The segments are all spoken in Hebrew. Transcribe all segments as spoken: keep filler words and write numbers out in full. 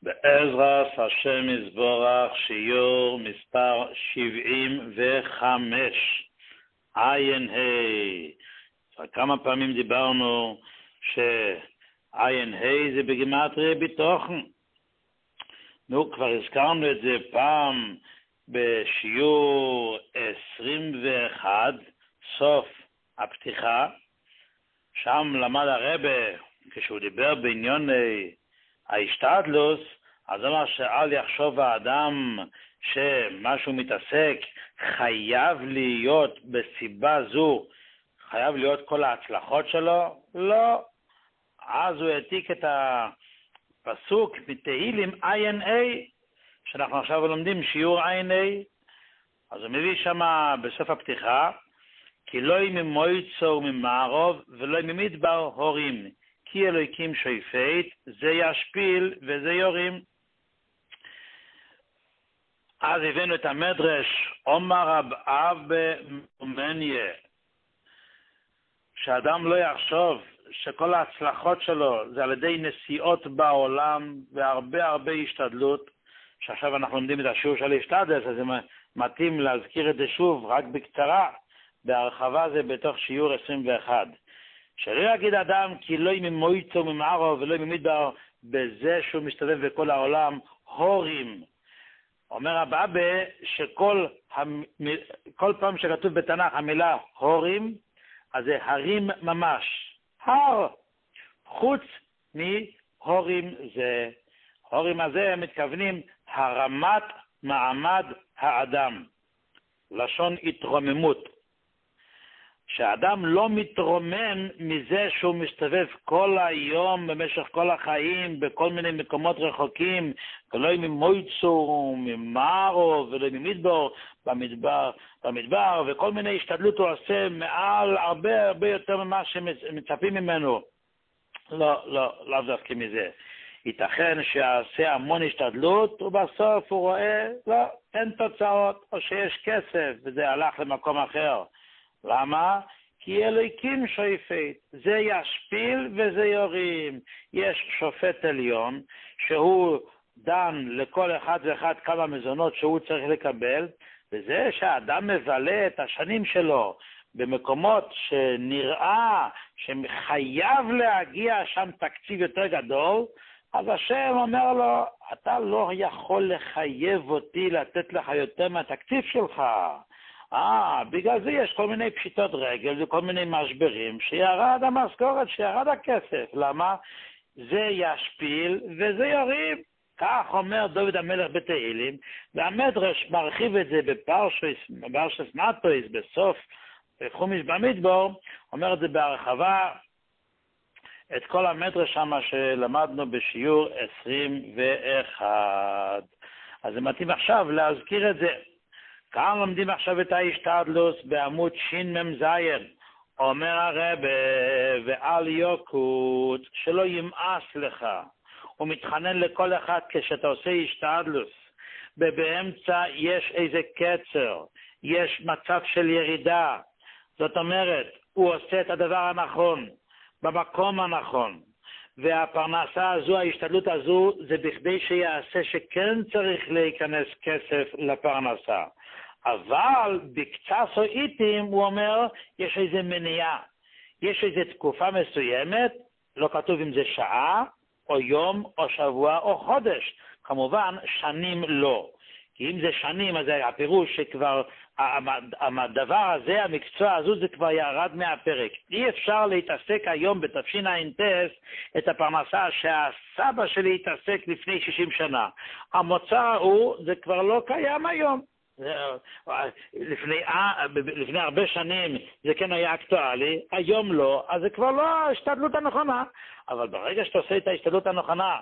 בעזרת השם יזבורך, שיעור מספר שבעים וחמש, עין ה'. כמה פעמים דיברנו שעין ה' זה בגימטריה ביטוחן. נו, כבר הזכרנו את זה פעם בשיעור עשרים ואחת, סוף הפתיחה. שם למד הרבה, כשהוא דיבר בענייני ההשתדלוס, אז אמר שאל יחשוב האדם שמשהו מתעסק חייב להיות בסיבה זו, חייב להיות כל ההצלחות שלו? לא. אז הוא העתיק את הפסוק מתהילים עין A, שאנחנו עכשיו לומדים שיעור עין A. אז הוא מביא שם בסוף הפתיחה, כי לא ממויצו ממערוב ולא ממדבר הורים, כי אלוהיקים שופט, זה ישפיל וזה יורים. אז הבאנו את המדרש, אומר רב אבא מומניה, שאדם לא יחשוב שכל ההצלחות שלו זה על ידי נסיעות בעולם והרבה הרבה השתדלות, שעכשיו אנחנו לומדים את השיעור של השתדלת, אז זה מתאים להזכיר את זה שוב, רק בקצרה, בהרחבה זה בתוך שיעור עשרים ואחת. שלא יגיד אדם כי לא ממויצו ממערוב ולא ממדבר, בזה שהוא מסתובב בכל העולם הורים. אומר הבא שכל המ... כל פעם שכתוב בתנ"ך המילה הורים, אז זה הרים ממש. הר. חוץ מהורים זה. הורים הזה הם מתכוונים הרמת מעמד האדם. לשון התרוממות. שהאדם לא מתרומם מזה שהוא מסתובב כל היום במשך כל החיים בכל מיני מקומות רחוקים, ולא ממויצו, ממערוב ולא ממדבר, במדבר, במדבר, וכל מיני השתדלות הוא עושה מעל הרבה הרבה יותר ממה שמצפים ממנו. לא, לא, לא דווקא מזה. ייתכן שיעשה המון השתדלות ובסוף הוא רואה, לא, אין תוצאות, או שיש כסף וזה הלך למקום אחר. למה? כי אלוהיקים שופט, זה ישפיל וזה יורים. יש שופט עליון שהוא דן לכל אחד ואחד כמה מזונות שהוא צריך לקבל, וזה שהאדם מבלה את השנים שלו במקומות שנראה שחייב להגיע שם תקציב יותר גדול, אז השם אומר לו, אתה לא יכול לחייב אותי לתת לך יותר מהתקציב שלך. אה, בגלל זה יש כל מיני פשיטות רגל וכל מיני משברים שירד המשכורת, שירד הכסף. למה? זה ישפיל וזה יורים. כך אומר דוד המלך בתהילים, והמדרש מרחיב את זה בפרשת מטויס, בסוף חומש במדבר, אומר את זה בהרחבה, את כל המדרש שם שלמדנו בשיעור עשרים ואחת. אז זה מתאים עכשיו להזכיר את זה. כאן לומדים עכשיו את ההשתדלוס בעמוד שין זין. אומר הרב, ועל יוקות שלא ימאס לך. הוא מתחנן לכל אחד כשאתה עושה השתדלוס. ובאמצע יש איזה קצר, יש מצב של ירידה. זאת אומרת, הוא עושה את הדבר הנכון, במקום הנכון. והפרנסה הזו, ההשתדלות הזו, זה בכדי שיעשה שכן צריך להיכנס כסף לפרנסה. אבל בקצה סועיתים הוא אומר, יש איזה מניעה. יש איזה תקופה מסוימת, לא כתוב אם זה שעה, או יום, או שבוע, או חודש. כמובן, שנים לא. כי אם זה שנים, אז הפירוש שכבר, הדבר הזה, המקצוע הזו, זה כבר ירד מהפרק. אי אפשר להתעסק היום בתפשין האינטס את הפרנסה שהסבא שלי התעסק לפני שישים שנה. המוצא הוא, זה כבר לא קיים היום. לפני, לפני הרבה שנים זה כן היה אקטואלי, היום לא, אז זה כבר לא ההשתדלות הנכונה. אבל ברגע שאתה עושה את ההשתדלות הנכונה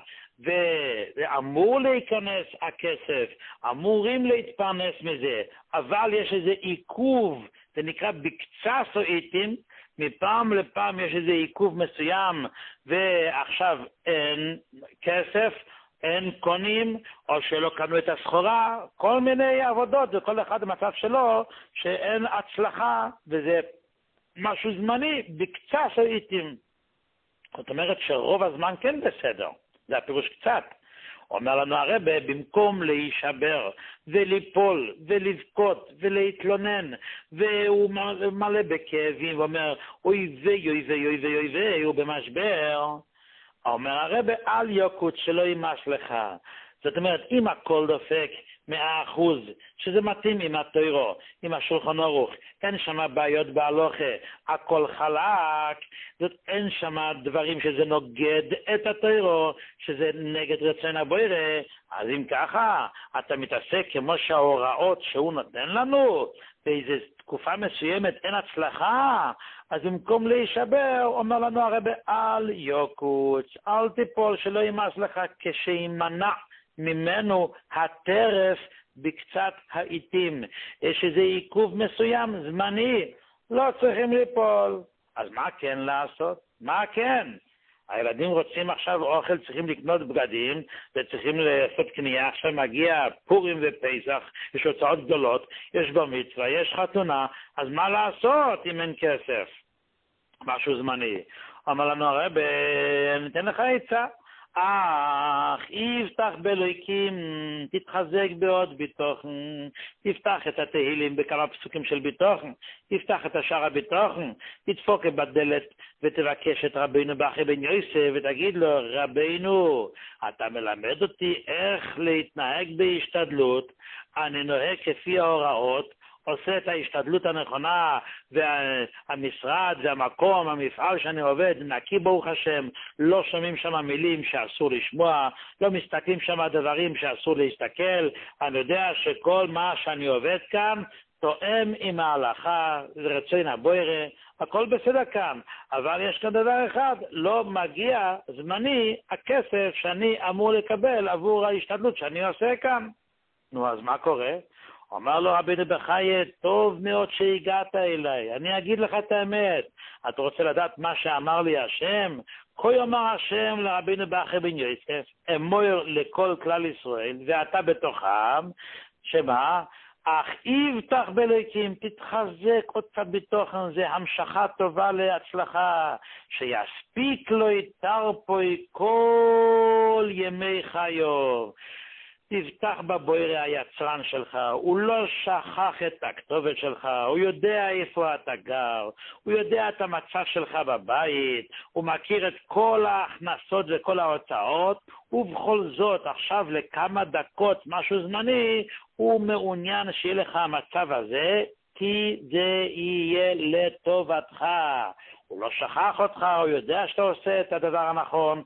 ואמור להיכנס הכסף, אמורים להתפרנס מזה, אבל יש איזה עיכוב, זה נקרא בקצה סועיתים, מפעם לפעם יש איזה עיכוב מסוים ועכשיו אין כסף, אין קונים, או שלא קנו את הסחורה, כל מיני עבודות, וכל אחד במצב שלו, שאין הצלחה, וזה משהו זמני, בקצה סועיתים. זאת אומרת שרוב הזמן כן בסדר, זה הפירוש קצת. אומר לנו הרב, במקום להישבר וליפול ולבכות ולהתלונן, והוא מלא בכאבים ואומר, אוי ויי, אוי ויי, אוי ויי, אוי ויי, הוא במשבר, אומר הרב, אל יקוץ שלא יימס לך. זאת אומרת, אם הכל דופק מאה אחוז, שזה מתאים עם התוירו, עם השולחן ערוך, אין שם בעיות בהלוכה, הכל חלק, זאת אין שם דברים שזה נוגד את התוירו, שזה נגד רצון הבורא, אז אם ככה, אתה מתעסק כמו שההוראות שהוא נותן לנו, באיזו תקופה מסוימת אין הצלחה, אז במקום להישבר, אומר לנו הרב, אל יקוץ, אל תיפול שלא יימס לך כשימנע ממנו הטרף בקצת העיתים. יש איזה עיכוב מסוים, זמני, לא צריכים ליפול. אז מה כן לעשות? מה כן? הילדים רוצים עכשיו אוכל, צריכים לקנות בגדים, וצריכים לעשות קנייה, עכשיו מגיע פורים ופסח, יש הוצאות גדולות, יש בר מצווה, יש חתונה, אז מה לעשות אם אין כסף? משהו זמני. אמר לנו הרב, ניתן לך עצה. אך יפתח באלוהיקים, תתחזק בעוד ביטוחן, תפתח את התהילים בכמה פסוקים של ביטוחן, תפתח את השער הביטוחן, תדפוק בדלת ותבקש את רבינו באחי בן יוסף ותגיד לו, רבינו, אתה מלמד אותי איך להתנהג בהשתדלות, אני נוהג כפי ההוראות, עושה את ההשתדלות הנכונה, והמשרד והמקום, המפעל שאני עובד, נקי ברוך השם, לא שומעים שם מילים שאסור לשמוע, לא מסתכלים שם דברים שאסור להסתכל, אני יודע שכל מה שאני עובד כאן, תואם עם ההלכה, רצון הבורא, הכל בסדר כאן, אבל יש כאן דבר אחד, לא מגיע זמני הכסף שאני אמור לקבל עבור ההשתדלות שאני עושה כאן. נו, אז מה קורה? אמר לו רבינו בחיי, טוב מאוד שהגעת אליי, אני אגיד לך את האמת, אתה רוצה לדעת מה שאמר לי השם? כה יאמר השם לרבינו באחי בן יוסף, אמור לכל כלל ישראל, ואתה בתוכם, שמה? אך יבטח באלוהיקים, תתחזק עוד קצת בתוכן, זה המשכה טובה להצלחה, שיספיק לו יתרפוי כל ימי חיוב. תבטח בבורא היצרן שלך, הוא לא שכח את הכתובת שלך, הוא יודע איפה אתה גר, הוא יודע את המצב שלך בבית, הוא מכיר את כל ההכנסות וכל ההוצאות, ובכל זאת עכשיו לכמה דקות, משהו זמני, הוא מעוניין שיהיה לך המצב הזה, כי זה יהיה לטובתך. הוא לא שכח אותך, הוא יודע שאתה עושה את הדבר הנכון,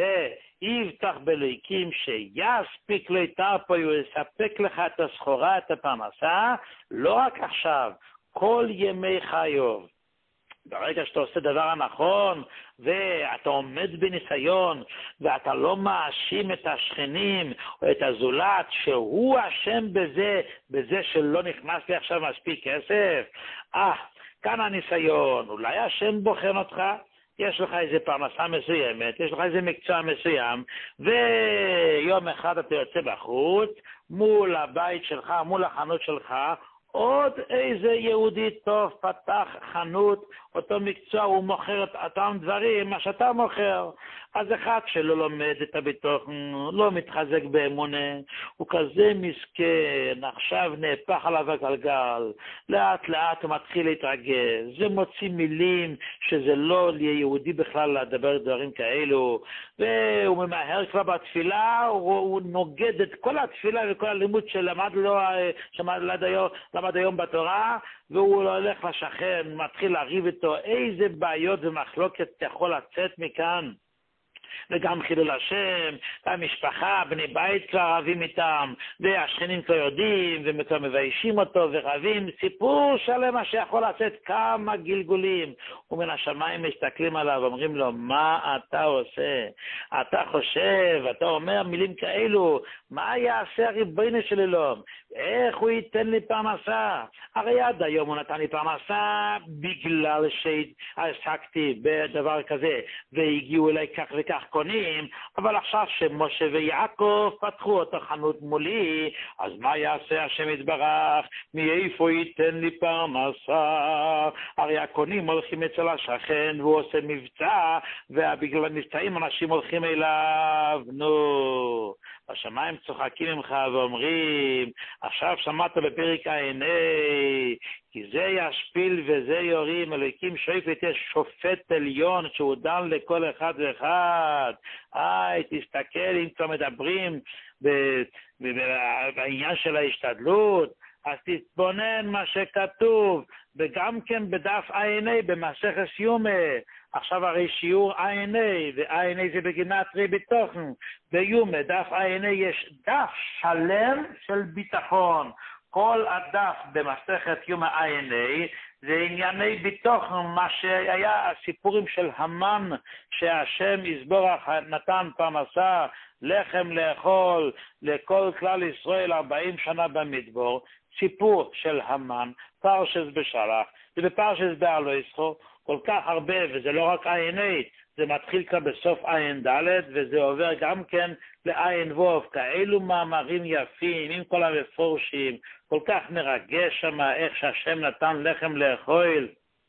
ויבטח באלוהיקים שיספיק לו יתרפוי, הוא יספק לך את הסחורה, את הפרנסה, לא רק עכשיו, כל ימי חיוב. ברגע שאתה עושה דבר הנכון, ואתה עומד בניסיון, ואתה לא מאשים את השכנים, או את הזולת, שהוא אשם בזה, בזה שלא נכנס לי עכשיו מספיק כסף, אה, כאן הניסיון, אולי השם בוחן אותך, יש לך איזה פרנסה מסוימת, יש לך איזה מקצוע מסוים, ויום אחד אתה יוצא בחוץ, מול הבית שלך, מול החנות שלך, עוד איזה יהודי טוב פתח חנות, אותו מקצוע, הוא מוכר את אותם דברים, מה שאתה מוכר. אז אחד שלא לומד את הביטוח, לא מתחזק באמונה, הוא כזה מסכן, עכשיו נהפך עליו הגלגל, לאט לאט הוא מתחיל להתרגז, זה מוציא מילים שזה לא ליהודי בכלל לדבר דברים כאלו, והוא ממהר כבר בתפילה, הוא, הוא נוגד את כל התפילה וכל הלימוד שלמד לו, שלמד היום, למד היום בתורה, והוא הולך לשכן, מתחיל להריב איתו, איזה בעיות ומחלוקת יכול לצאת מכאן. וגם חילול השם, המשפחה, בני בית כבר רבים איתם, והשכנים כבר יודעים, וכבר מביישים אותו ורבים, סיפור שלם מה שיכול לצאת כמה גלגולים, ומן השמיים מסתכלים עליו ואומרים לו, מה אתה עושה? אתה חושב, אתה אומר מילים כאלו, מה יעשה הריבונו של עולם? איך הוא ייתן לי פרנסה? הרי עד היום הוא נתן לי פרנסה בגלל שעסקתי בדבר כזה, והגיעו אליי כך וכך קונים, אבל עכשיו שמשה ויעקב פתחו אותו חנות מולי, אז מה יעשה השם יתברך? מאיפה ייתן לי פרנסה? הרי הקונים הולכים אצל השכן והוא עושה מבצע, ובגלל המבצעים אנשים הולכים אליו, נו. השמיים צוחקים ממך ואומרים, עכשיו שמעת בפרק העיני, כי זה ישפיל וזה יורים, אלוהיקים שופט, יש שופט עליון שהוא דן לכל אחד ואחד. איי, תסתכל אם כבר מדברים בעניין של ההשתדלות, אז תתבונן מה שכתוב, וגם כן בדף עיני במסכת יומא. עכשיו הרי שיעור עיני, ועיני זה בגימטריה בתוכן. ביומא, דף עיני, יש דף שלם של ביטחון. כל הדף במסכת יומא עיני זה ענייני בתוכן, מה שהיה הסיפורים של המן, שהשם יזבורך נתן פרנסה, לחם לאכול לכל כלל ישראל ארבעים שנה במדבור. סיפור של המן, פרשס בשלח, ובפרשס בעלו ישחו, כל כך הרבה, וזה לא רק עיני, זה מתחיל כאן בסוף עין ד' וזה עובר גם כן לעין ווב, כאלו מאמרים יפים, עם כל המפורשים, כל כך מרגש שם איך שהשם נתן לחם לאכול,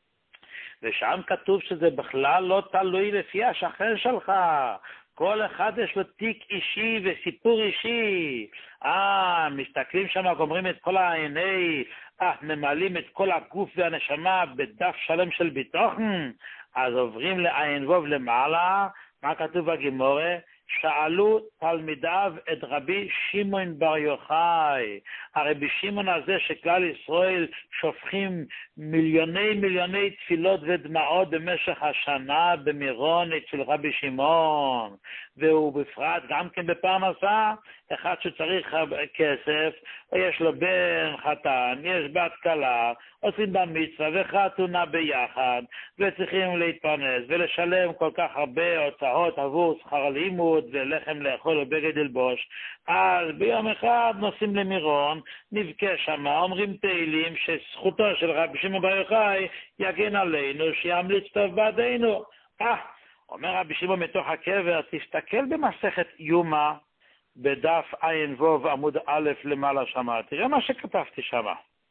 ושם כתוב שזה בכלל לא תלוי לפי השכן שלך, כל אחד יש לו תיק אישי וסיפור אישי. אה, מסתכלים שם, גומרים את כל העיני, אה, ממלאים את כל הגוף והנשמה בדף שלם של ביטוחן, אז עוברים לעין ווב למעלה, מה כתוב בגימורה? שאלו תלמידיו את רבי שמעון בר יוחאי. הרבי שמעון הזה שכלל ישראל שופכים מיליוני מיליוני תפילות ודמעות במשך השנה במירון אצל רבי שמעון, והוא בפרט גם כן בפרנסה, אחד שצריך כסף, יש לו בן חתן, יש בת כלה, עושים במצווה וחתונה ביחד, וצריכים להתפרנס ולשלם כל כך הרבה הוצאות עבור שכר לימוד ולחם לאכול ובגד ללבוש. אז ביום אחד נוסעים למירון, נבכה שם, אומרים תהילים שזכותו של רבי שמעון בר יוחאי יגן עלינו, שימליץ טוב בעדינו. אה, אומר רבי שמעון מתוך הקבר, תסתכל במסכת יומא בדף עין ווב עמוד א' למעלה שמה, תראה מה שכתבתי שמה.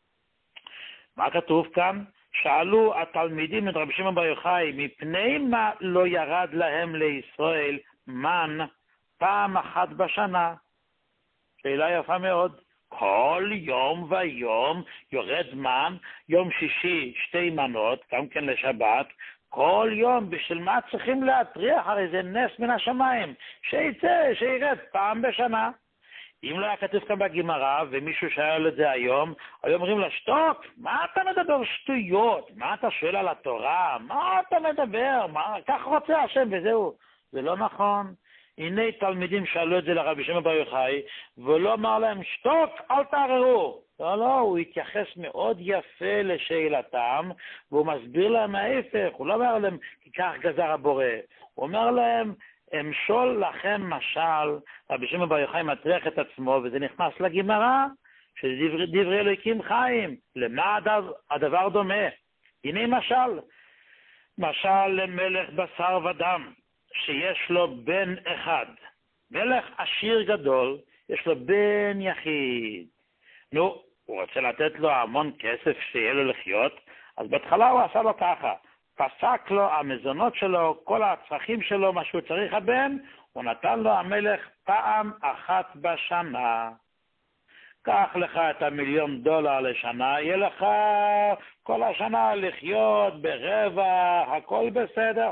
מה כתוב כאן? שאלו התלמידים את רבי שמעון בר יוחאי, מפני מה לא ירד להם לישראל מן פעם אחת בשנה? שאלה יפה מאוד. כל יום ויום יורד מן, יום שישי שתי מנות, גם כן לשבת, כל יום, בשביל מה צריכים להטריח? הרי זה נס מן השמיים, שיצא, שירד פעם בשנה. אם לא היה כתוב כאן בגמרא, ומישהו שואל את זה היום, היו אומרים לה, שתוק, מה אתה מדבר שטויות? מה אתה שואל על התורה? מה אתה מדבר? מה, כך רוצה השם וזהו. זה לא נכון. הנה תלמידים שאלו את זה לרבי שמעון בר יוחאי, ולא אמר להם, שתוק, אל תערערו. לא, לא, הוא התייחס מאוד יפה לשאלתם, והוא מסביר להם ההפך. הוא לא אומר להם, כי כך גזר הבורא. הוא אומר להם, אמשול לכם משל, רבי שמעון בר יוחאי מטריח את עצמו, וזה נכנס לגמרא, שזה דברי, דברי אלוהיקים חיים. למה הדבר, הדבר דומה? הנה משל. משל למלך בשר ודם, שיש לו בן אחד. מלך עשיר גדול, יש לו בן יחיד. נו, הוא רוצה לתת לו המון כסף שיהיה לו לחיות, אז בהתחלה הוא עשה לו ככה. פסק לו המזונות שלו, כל הצרכים שלו, מה שהוא צריך הבן, הוא נתן לו המלך פעם אחת בשנה. קח לך את המיליון דולר לשנה, יהיה לך כל השנה לחיות ברבע, הכל בסדר.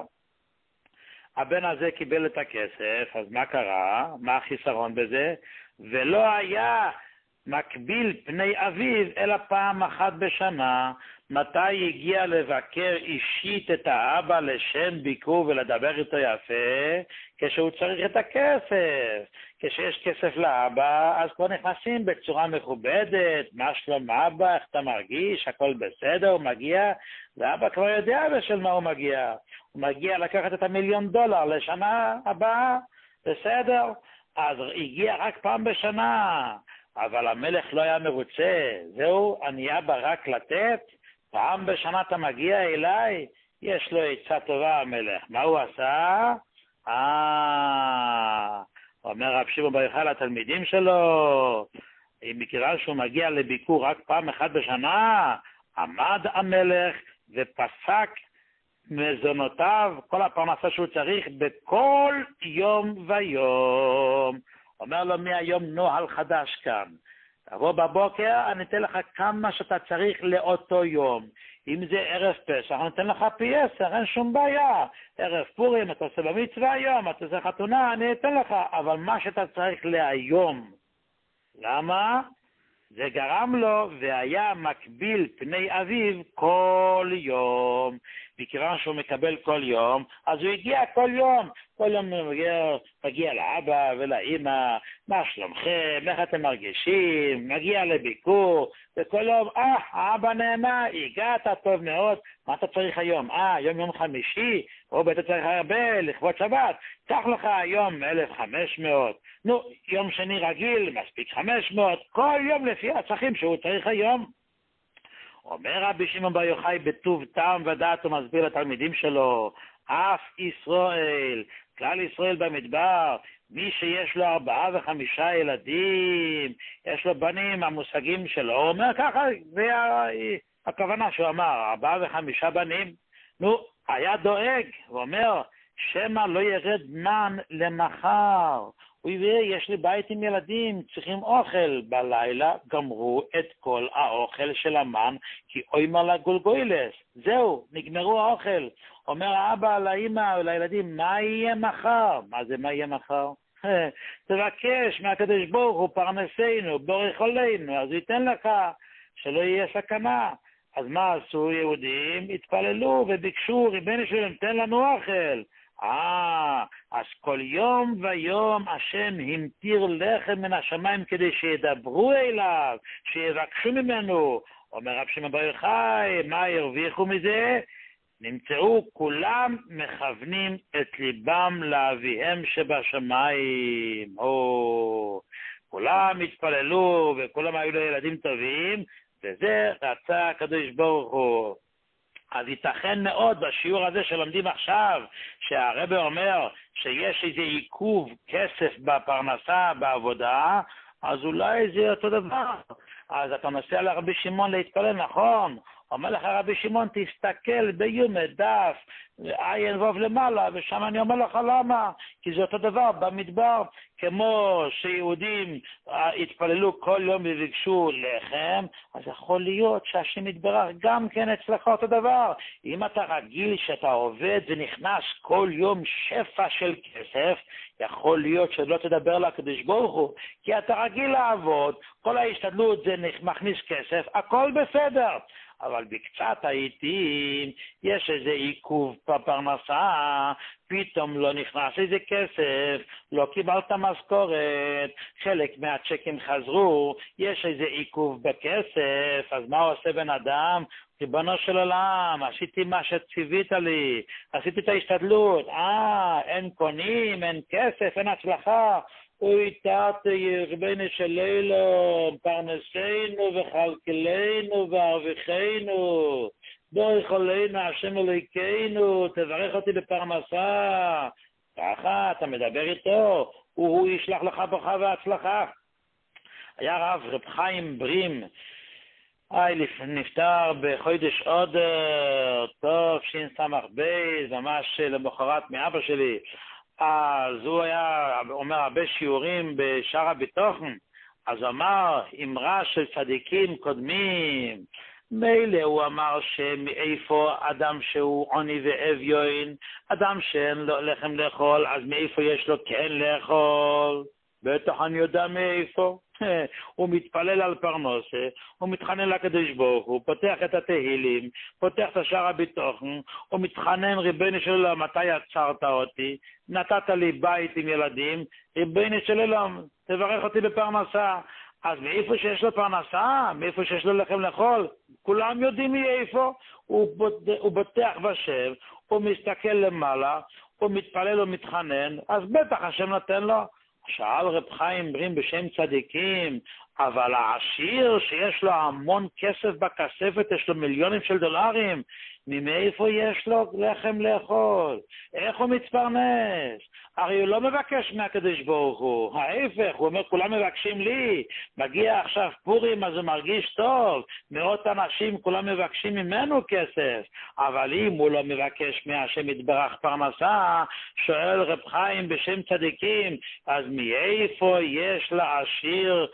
הבן הזה קיבל את הכסף, אז מה קרה? מה החיסרון בזה? ולא היה מקביל פני אביו אלא פעם אחת בשנה. מתי הגיע לבקר אישית את האבא לשם ביקור ולדבר איתו יפה? כשהוא צריך את הכסף. כשיש כסף לאבא, אז כבר נכנסים בצורה מכובדת, מה שלום אבא, איך אתה מרגיש, הכל בסדר, הוא מגיע, ואבא כבר יודע בשל מה הוא מגיע. הוא מגיע לקחת את המיליון דולר לשנה הבאה, בסדר? אז הגיע רק פעם בשנה, אבל המלך לא היה מרוצה. זהו, אני אבא רק לתת, פעם בשנה אתה מגיע אליי, יש לו עצה טובה המלך. מה הוא עשה? אה, אומר רב שמעון בר יוחאי לתלמידים שלו, מכיוון שהוא מגיע לביקור רק פעם אחת בשנה, עמד המלך ופסק מזונותיו, כל הפרנסה שהוא צריך, בכל יום ויום. אומר לו מהיום נוהל חדש כאן. תבוא בבוקר, אני אתן לך כמה שאתה צריך לאותו יום. אם זה ערב פסח, אני אתן לך פי עשר, אין שום בעיה. ערב פורים, אתה עושה במצווה היום, אתה עושה חתונה, אני אתן לך. אבל מה שאתה צריך להיום. למה? זה גרם לו, והיה מקביל פני אביו כל יום. מכיוון שהוא מקבל כל יום, אז הוא הגיע כל יום. כל יום הוא מגיע, מגיע לאבא ולאמא, מה שלומכם, איך אתם מרגישים, מגיע לביקור, וכל יום, אה, האבא נאמר, הגעת טוב מאוד, מה אתה צריך היום? אה, יום יום חמישי, או בטח צריך הרבה, לכבוד שבת, קח לך היום אלף וחמש מאות, נו, יום שני רגיל, מספיק חמש מאות, כל יום לפי הצרכים שהוא צריך היום. אומר רבי שמעון בר יוחאי בטוב טעם ודעת הוא מסביר לתלמידים שלו, אף ישראל, כלל ישראל במדבר, מי שיש לו ארבעה וחמישה ילדים, יש לו בנים, המושגים שלו, הוא אומר ככה, זה הכוונה שהוא אמר, ארבעה וחמישה בנים, נו, היה דואג, הוא אומר, שמה לא ירד מן למחר, הוא יראה, יש לי בית עם ילדים, צריכים אוכל. בלילה גמרו את כל האוכל של המן, כי אוימר לגולגוילס. זהו, נגמרו האוכל. אומר האבא לאמא ולילדים, מה יהיה מחר? מה זה מה יהיה מחר? תבקש מהקדוש ברוך הוא פרנסנו, בורך עלינו, אז הוא ייתן לך, שלא יהיה סכנה. אז מה עשו יהודים? התפללו וביקשו, ריבונו של עולם, תן לנו אוכל. אה, אז כל יום ויום השם המטיר לחם מן השמיים כדי שידברו אליו, שיבקשו ממנו. אומר רב שמעון בר יוחאי, מה הרוויחו מזה? נמצאו כולם מכוונים את ליבם לאביהם שבשמיים. או, כולם התפללו וכולם היו לילדים טובים, וזה רצה הקדוש ברוך הוא. אז ייתכן מאוד בשיעור הזה שלומדים עכשיו, שהרבי אומר שיש איזה עיכוב כסף בפרנסה, בעבודה, אז אולי זה אותו דבר. אז אתה נוסע לרבי שמעון להתפלל, נכון? אומר לך רבי שמעון, תסתכל ביומי דף, עין ווב למעלה, ושם אני אומר לך למה? כי זה אותו דבר במדבר, כמו שיהודים התפללו כל יום וביקשו לחם, אז יכול להיות שהשם יתברך גם כן אצלך אותו דבר. אם אתה רגיל שאתה עובד ונכנס כל יום שפע של כסף, יכול להיות שלא תדבר לקדוש ברוך הוא, כי אתה רגיל לעבוד, כל ההשתדלות זה מכניס כסף, הכל בסדר. אבל בקצת העיתים יש איזה עיכוב בפרנסה, פתאום לא נכנס איזה כסף, לא קיבלת משכורת, חלק מהצ'קים חזרו, יש איזה עיכוב בכסף, אז מה עושה בן אדם? ריבונו של עולם, עשיתי מה שציווית לי, עשיתי את ההשתדלות, אה, אין קונים, אין כסף, אין הצלחה, אוי תתי ריבונו שלנו, פרנסנו וכלכלנו והרוויחנו, בורך עלינו השם אלוהינו, תברך אותי בפרנסה. ככה אתה מדבר איתו, הוא ישלח לך ברכה והצלחה. היה רב רב חיים ברים, היי, נפטר בחודש אדר, טוב, שין סמך בייז, ממש למחרת מאבא שלי. אז הוא היה אומר הרבה שיעורים בשער הביטחון, אז אמר אמרה של צדיקים קודמים, מילא הוא אמר שמאיפה אדם שהוא עוני ואביון, אדם שאין לו לחם לאכול, אז מאיפה יש לו כן לאכול? בטח אני יודע מאיפה. הוא מתפלל על פרנסה, הוא מתחנן לקדוש ברוך הוא, פותח את התהילים, פותח את שער הביטחון, הוא מתחנן, ריבונו של עולם, מתי עצרת אותי? נתת לי בית עם ילדים, ריבונו של עולם, תברך אותי בפרנסה. אז מאיפה שיש לו פרנסה, מאיפה שיש לו לחם לאכול, כולם יודעים מאיפה. הוא בוטח בשם, הוא מסתכל למעלה, הוא מתפלל ומתחנן, אז בטח השם נותן לו. שאל רב חיים ברים בשם צדיקים, אבל העשיר שיש לו המון כסף בכספת, יש לו מיליונים של דולרים, ממאיפה יש לו לחם לאכול? איך הוא מתפרנס? הרי הוא לא מבקש מהקדוש ברוך הוא, ההפך, הוא אומר כולם מבקשים לי, מגיע עכשיו פורים אז הוא מרגיש טוב, מאות אנשים כולם מבקשים ממנו כסף, אבל אם הוא לא מבקש מהשם יתברך פרנסה, שואל רב חיים בשם צדיקים, אז מאיפה יש לעשיר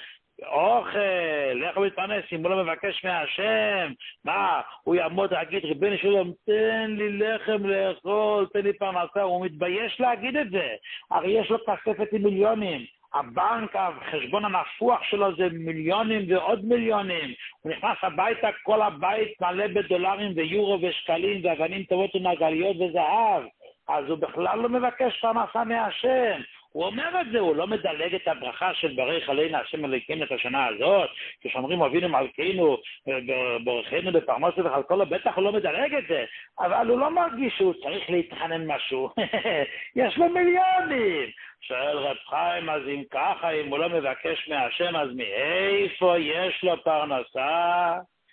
אוכל, איך הוא מתפרנס אם הוא לא מבקש מהשם? מה, הוא יעמוד להגיד ריבונו של עולם תן לי לחם לאכול, תן לי פרנסה? הוא מתבייש להגיד את זה, הרי יש לו כספת עם מיליונים, הבנק, החשבון הנפוח שלו זה מיליונים ועוד מיליונים, הוא נכנס הביתה, כל הבית מלא בדולרים ויורו ושקלים ואבנים טובות ומעגליות וזהב, אז הוא בכלל לא מבקש פרנסה מהשם. הוא אומר את זה, הוא לא מדלג את הברכה של ברך עלינו השם אלוקינו את השנה הזאת, כשאומרים אבינו מלכנו ברכנו בפרנסה וכלכלה, בטח הוא לא מדלג את זה, אבל הוא לא מרגיש שהוא צריך להתחנן משהו. יש לו מיליונים. שואל רב חיים, אז אם ככה, אם הוא לא מבקש מהשם, אז מאיפה יש לו פרנסה?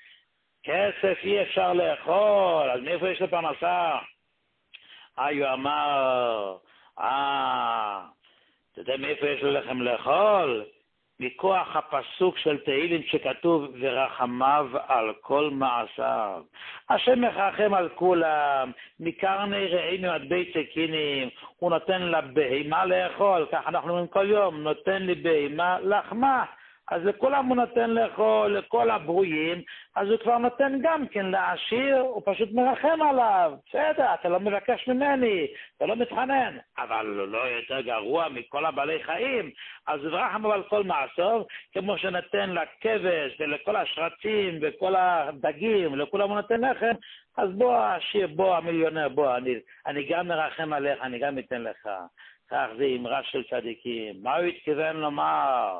כסף אי אפשר לאכול, אז מאיפה יש לו פרנסה? הוא אמר, אה, אתה יודע מאיפה יש לו לחם לאכול? מכוח הפסוק של תהילים שכתוב ורחמיו על כל מעשיו. השם מרחם על כולם, מקרני רעינו עד בית סכינים, הוא נותן לבהמה לאכול, כך אנחנו אומרים כל יום, נותן לבהמה לחמה. אז לכולם הוא נותן לאכול, לכל הברואים, אז הוא כבר נותן גם כן לעשיר, הוא פשוט מרחם עליו. בסדר, אתה לא מבקש ממני, אתה לא מתחנן, אבל הוא לא יותר גרוע מכל הבעלי חיים, אז הוא מרחם על כל מעשור, כמו שנתן לכבש ולכל השרצים וכל הדגים, לכולם הוא נותן לחם, אז בוא העשיר, בוא המיליונר, בוא, אני, אני גם מרחם עליך, אני גם אתן לך. כך זה אמרה של צדיקים. מה הוא התכוון לומר?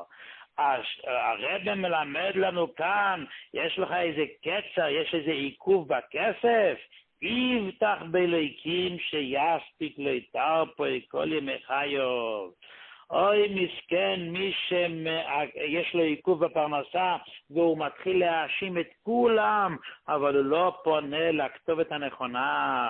הרב מלמד לנו כאן, יש לך איזה קצר, יש איזה עיכוב בכסף, יבטח באלוהים שיספיק לו יתר פה כל ימי חיו. אוי מסכן מי שיש לו עיכוב בפרנסה והוא מתחיל להאשים את כולם, אבל הוא לא פונה לכתובת הנכונה.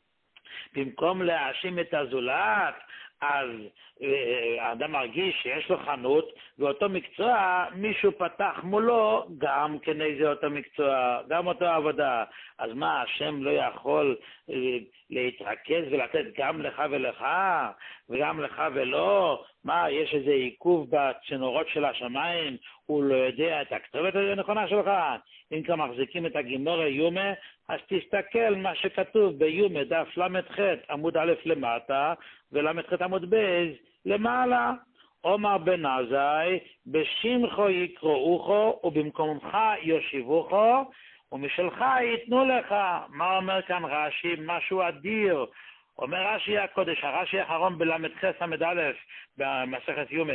במקום להאשים את הזולת, אז האדם מרגיש שיש לו חנות, ואותו מקצוע מישהו פתח מולו גם כן איזה אותו מקצוע, גם אותו עבודה. אז מה, השם לא יכול להתרכז ולתת גם לך ולך, וגם לך ולא? מה, יש איזה עיכוב בצינורות של השמיים, הוא לא יודע את הכתובת הנכונה שלך? אם כבר מחזיקים את הגימורה יומה, אז תסתכל מה שכתוב ביומה דף למ"ח עמוד א' למטה, ולמ"ח עמוד ב' למעלה. אומר בן עזאי, בשמחו יקראוכו ובמקומך יושיבוכו ומשלך ייתנו לך. מה אומר כאן רש"י? משהו אדיר. אומר רש"י הקודש, הרש"י האחרון בלמ"ח עמוד א' במסכת יומה.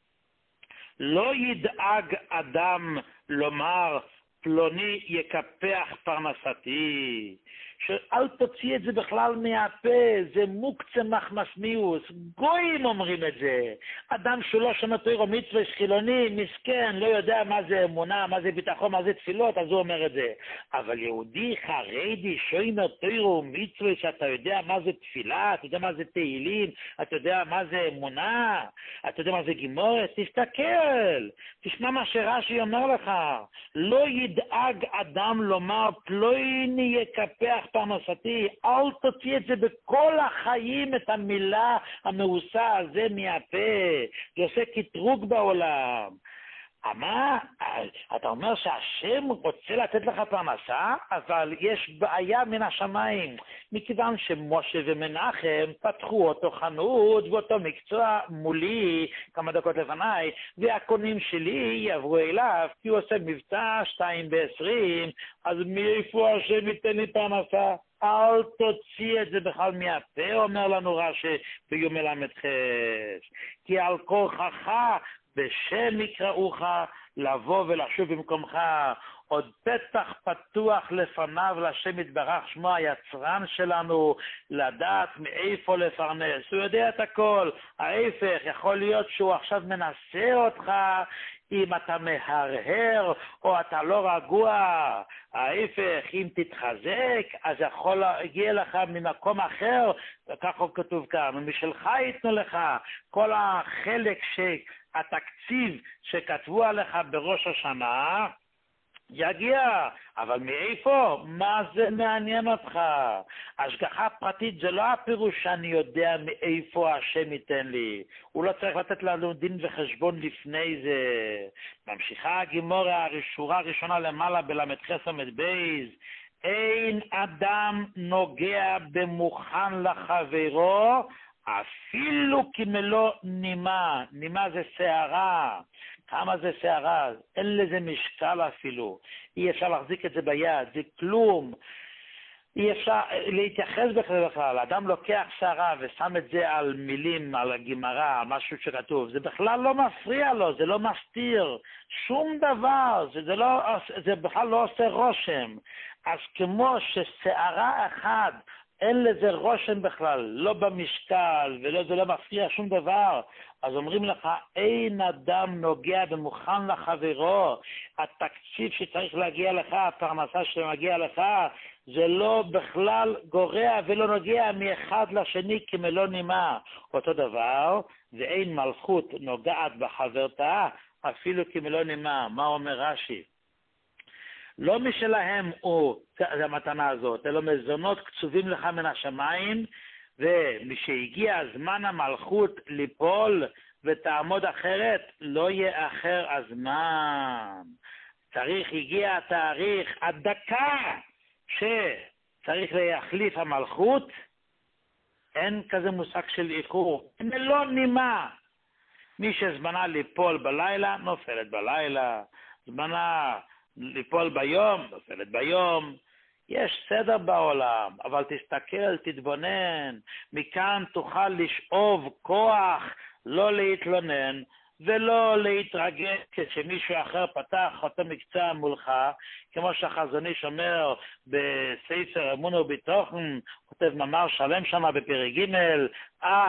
לא ידאג אדם לומר פלוני יקפח פרנסתי, שאל תוציא את זה בכלל מהפה, זה מוקצה מחמסמיוס, גויים אומרים את זה. אדם שלא שומע תורה מצווה חילוני, מסכן, לא יודע מה זה אמונה, מה זה ביטחון, מה זה תפילות, אז הוא אומר את זה. אבל יהודי חרדי שומע תורה ומצווה, שאתה יודע מה זה תפילה, אתה יודע מה זה תהילים, אתה יודע מה זה אמונה, אתה יודע מה זה גימורת, תסתכל, תשמע מה שרש"י אומר לך. לא ידאג אדם לומר פלוני יקפח פרנסתי, אל תוציא את זה בכל החיים, את המילה המאוסה הזה מהפה, זה עושה קטרוג בעולם. מה? אתה אומר שהשם רוצה לתת לך פרנסה, אבל יש בעיה מן השמיים, מכיוון שמשה ומנחם פתחו אותו חנות ואותו מקצוע מולי כמה דקות לפניי, והקונים שלי יעברו אליו כי הוא עושה מבצע שתיים בעשרים, אז מאיפה השם ייתן לי פרנסה? אל תוציא את זה בכלל מהפה, אומר לנו רש"י ביום למ"ח, כי על כורחך בשם יקראוך לבוא ולשוב במקומך. עוד פתח פתוח לפניו לשם יתברך שמו היצרן שלנו, לדעת מאיפה לפרנס. הוא יודע את הכל. ההפך, יכול להיות שהוא עכשיו מנסה אותך אם אתה מהרהר או אתה לא רגוע. ההפך, אם תתחזק, אז יכול להגיע לך ממקום אחר, ככה כתוב כאן, ומשלך ייתנו לך כל החלק שהתקציב שכתבו עליך בראש השנה, יגיע, אבל מאיפה? מה זה מעניין אותך? השגחה פרטית זה לא הפירוש שאני יודע מאיפה השם ייתן לי. הוא לא צריך לתת לנו דין וחשבון לפני זה. ממשיכה הגימורה, השורה הראשונה למעלה בלמד חסד בייז, אין אדם נוגע במוכן לחברו, אפילו כמלוא נימה. נימה זה שערה. כמה זה שערה? אין לזה משקל אפילו. אי אפשר להחזיק את זה ביד, זה כלום. אי אפשר להתייחס בכלל בכלל. אדם לוקח שערה ושם את זה על מילים, על הגמרא, על משהו שכתוב. זה בכלל לא מפריע לו, זה לא מסתיר. שום דבר, זה, זה, לא, זה בכלל לא עושה רושם. אז כמו ששערה אחת, אין לזה רושם בכלל, לא במשקל, וזה לא מפריע שום דבר. אז אומרים לך, אין אדם נוגע במוכן לחברו, התקציב שצריך להגיע לך, הפרנסה שמגיע לך, זה לא בכלל גורע ולא נוגע מאחד לשני כמלוא נימה. אותו דבר, ואין מלכות נוגעת בחברתה, אפילו כמלוא נימה. מה אומר רש"י? לא משלהם הוא, זה המתנה הזאת, אלא מזונות קצובים לך מן השמיים, ומשהגיע זמן המלכות ליפול ותעמוד אחרת, לא יאחר הזמן. צריך, הגיע התאריך, הדקה שצריך להחליף המלכות, אין כזה מושג של איחור, מלוא נימה. מי שזמנה ליפול בלילה, נופלת בלילה, זמנה ליפול ביום, נופלת ביום. יש סדר בעולם, אבל תסתכל, תתבונן, מכאן תוכל לשאוב כוח, לא להתלונן ולא להתרגש כשמישהו אחר פתח אותו מקצוע מולך, כמו שהחזון איש אומר בספר אמונה וביטחון, כותב מאמר שלם שמה בפרק ג', אה,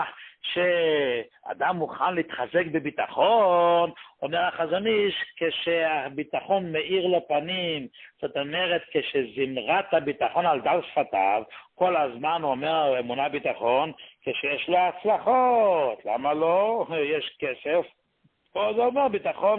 שאדם מוכן להתחזק בביטחון, אומר החזון איש, כשהביטחון מאיר לפנים, זאת אומרת, כשזמרת הביטחון על דל שפתיו, כל הזמן הוא אומר אמונה ביטחון, כשיש לו הצלחות, למה לא? יש כסף, פה זה אומר ביטחון.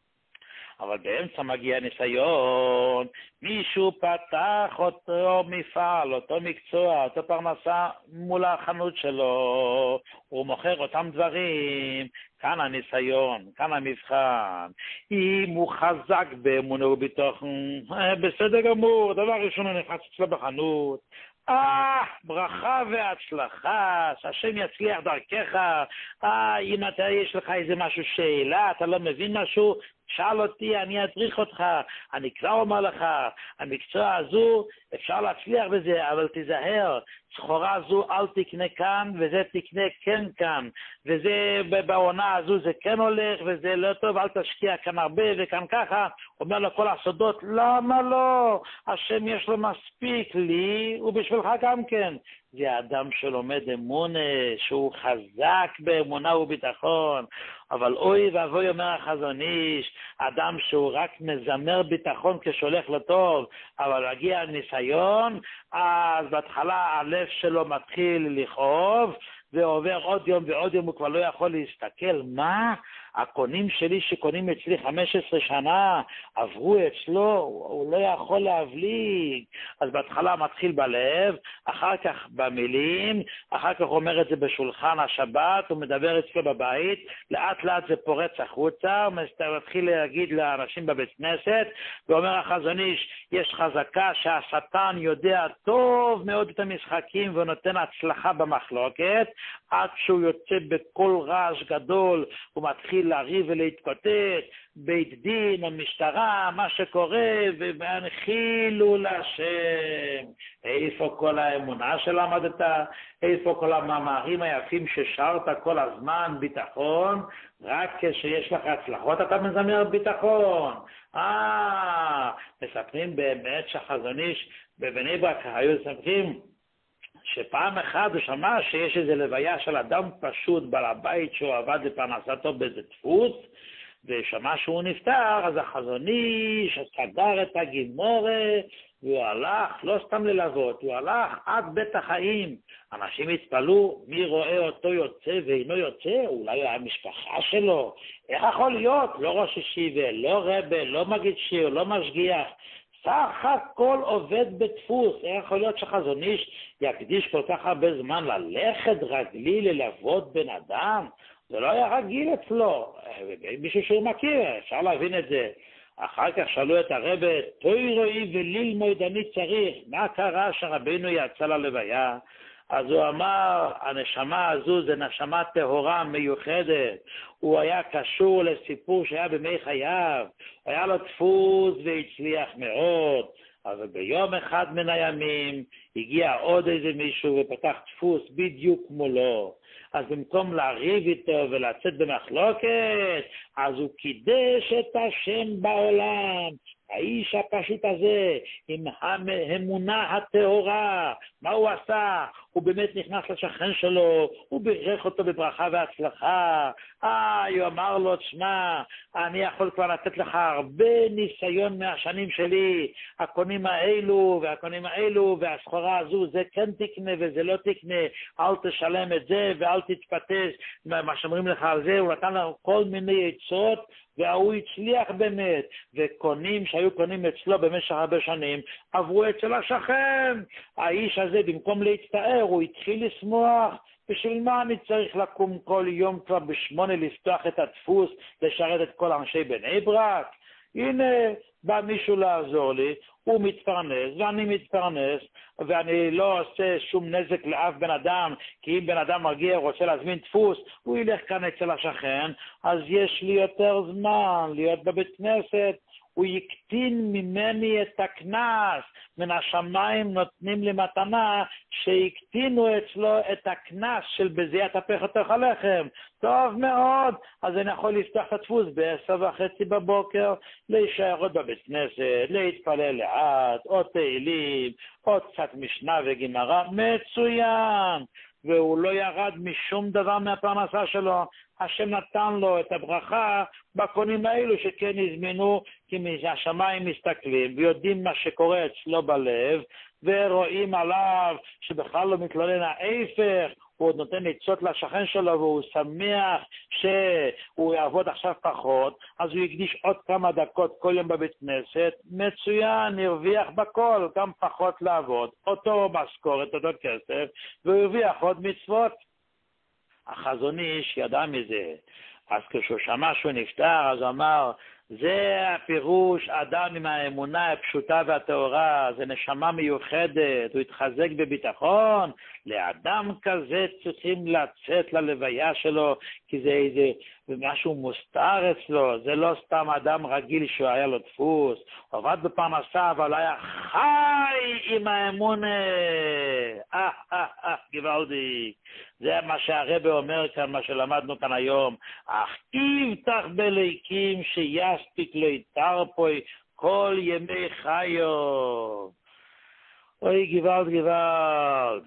אבל באמצע מגיע ניסיון, מישהו פתח אותו מפעל, אותו מקצוע, אותו פרנסה מול החנות שלו, הוא מוכר אותם דברים, כאן הניסיון, כאן המבחן. אם הוא חזק באמונה וביטחון, בסדר גמור, דבר ראשון הוא נכנס אצלו בחנות, אה, ברכה והצלחה, שהשם יצליח דרכך, אה, אם אתה יש לך איזה משהו שאלה, אתה לא מבין משהו, שאל אותי, אני אדריך אותך, אני כבר אומר לך, המקצוע הזו, אפשר להצליח בזה, אבל תיזהר, סחורה זו אל תקנה כאן, וזה תקנה כן כאן, וזה בעונה הזו זה כן הולך, וזה לא טוב, אל תשקיע כאן הרבה וכאן ככה, אומר לו כל הסודות, למה לא? השם יש לו מספיק לי, ובשבילך גם כן. זה האדם שלומד אמונה, שהוא חזק באמונה וביטחון, אבל אוי ואבוי אומר החזון איש, אדם שהוא רק מזמר ביטחון כשהולך לטוב, אבל מגיע ניסיון, אז בהתחלה הלב שלו מתחיל לכאוב, ועובר עוד יום ועוד יום, הוא כבר לא יכול להסתכל, מה? הקונים שלי שקונים אצלי חמש עשרה שנה, עברו אצלו, הוא לא יכול להבליג. אז בהתחלה מתחיל בלב, אחר כך במילים, אחר כך אומר את זה בשולחן השבת, הוא מדבר אצלו בבית, לאט לאט זה פורץ החוצה, הוא מתחיל להגיד לאנשים בבית כנסת, ואומר החזון איש, יש חזקה שהשטן יודע טוב מאוד את המשחקים, ונותן הצלחה במחלוקת, עד שהוא יוצא בכל רעש גדול, הוא מתחיל להריב ולהתקוטט, בית דין, המשטרה, מה שקורה, והנחילו להשם. איפה כל האמונה שלמדת? איפה כל המאמרים היפים ששרת כל הזמן? ביטחון, רק כשיש לך הצלחות אתה מזמר ביטחון. אה, מספרים באמת שהחזון איש בבני ברק היו מספרים, שפעם אחת הוא שמע שיש איזו לוויה של אדם פשוט בעל הבית שהוא עבד לפרנסתו באיזה דפוס, ושמע שהוא נפטר, אז החזון איש סגר את הגימורה, והוא הלך, לא סתם ללוות, הוא הלך עד בית החיים. אנשים התפלאו, מי רואה אותו יוצא ואינו יוצא? אולי המשפחה שלו. איך יכול להיות? לא ראש ישיבה, לא רבה, לא מגיד שיר, לא משגיח. סך הכל עובד בדפוס. איך יכול להיות שחזון איש יקדיש כל כך הרבה זמן ללכת רגלי ללוות בן אדם? זה לא היה רגיל אצלו. מישהו שהוא מכיר, אפשר להבין את זה. אחר כך שאלו את הרבה, תוי רואי וללמוד אני צריך, מה קרה שרבינו יצא ללוויה? אז הוא אמר, הנשמה הזו זה נשמה טהורה מיוחדת, הוא היה קשור לסיפור שהיה במי חייו, היה לו דפוס והצליח מאוד, אבל ביום אחד מן הימים הגיע עוד איזה מישהו ופתח דפוס בדיוק מולו. אז במקום להריב איתו ולצאת במחלוקת, אז הוא קידש את השם בעולם. האיש הפשוט הזה, עם האמונה הטהורה, מה הוא עשה? הוא באמת נכנס לשכן שלו, הוא בירך אותו בברכה והצלחה. אה, הוא אמר לו, תשמע, אני יכול כבר לתת לך הרבה ניסיון מהשנים שלי, הקונים האלו והקונים האלו והסחורה הזו, זה כן תקנה וזה לא תקנה, אל תשלם את זה ואל תתפתש, מה שאומרים לך על זה, הוא נתן לו כל מיני עצות, והוא הצליח באמת, וקונים שהיו קונים אצלו במשך הרבה שנים, עברו אצל השכן. האיש הזה במקום להצטער, הוא התחיל לשמוח. בשביל מה אני צריך לקום כל יום כבר בשמונה לפתוח את הדפוס, לשרת את כל אנשי בני ברק? הנה, בא מישהו לעזור לי, הוא מתפרנס ואני מתפרנס, ואני לא עושה שום נזק לאף בן אדם, כי אם בן אדם מגיע רוצה להזמין דפוס, הוא ילך כאן אצל השכן, אז יש לי יותר זמן להיות בבית כנסת, הוא יקטין ממני את הכנס, מן השמיים נותנים לי מתנה, שיקטינו אצלו את הכנס של בזיית הפך תוך הלחם. טוב מאוד, אז אני יכול לפתוח את הדפוס בעשר וחצי בבוקר, להישאר עוד בבית כנסת, להתפלל לאט, עוד תהילים, עוד קצת משנה וגמרא, מצוין. והוא לא ירד משום דבר מהפרנסה שלו. השם נתן לו את הברכה בקונים האלו שכן הזמינו, כי מהשמיים מסתכלים ויודעים מה שקורה אצלו בלב, ורואים עליו שבכלל לא מתלונן, ההפך, הוא עוד נותן עצות לשכן שלו, והוא שמח שהוא יעבוד עכשיו פחות, אז הוא יקדיש עוד כמה דקות כל יום בבית כנסת, מצוין, הרוויח בכל, גם פחות לעבוד, אותו משכורת, אותו כסף, והוא הרוויח עוד מצוות. החזון איש ידע מזה, אז כשהוא שמע שהוא נפטר, אז הוא אמר, זה הפירוש, אדם עם האמונה הפשוטה והטהורה, זה נשמה מיוחדת, הוא התחזק בביטחון, לאדם כזה צריכים לצאת ללוויה שלו, כי זה איזה משהו מוסתר אצלו, זה לא סתם אדם רגיל שהוא היה לו דפוס, הוא עבד בפרנסה, אבל היה חי עם האמונה, אה, אה, אה, גוואלדי. זה מה שהרבא אומר כאן, מה שלמדנו כאן היום, אך יבטח בליקים שיספיק לו יתרפוי כל ימי חיו. אוי גוואלד גוואלד.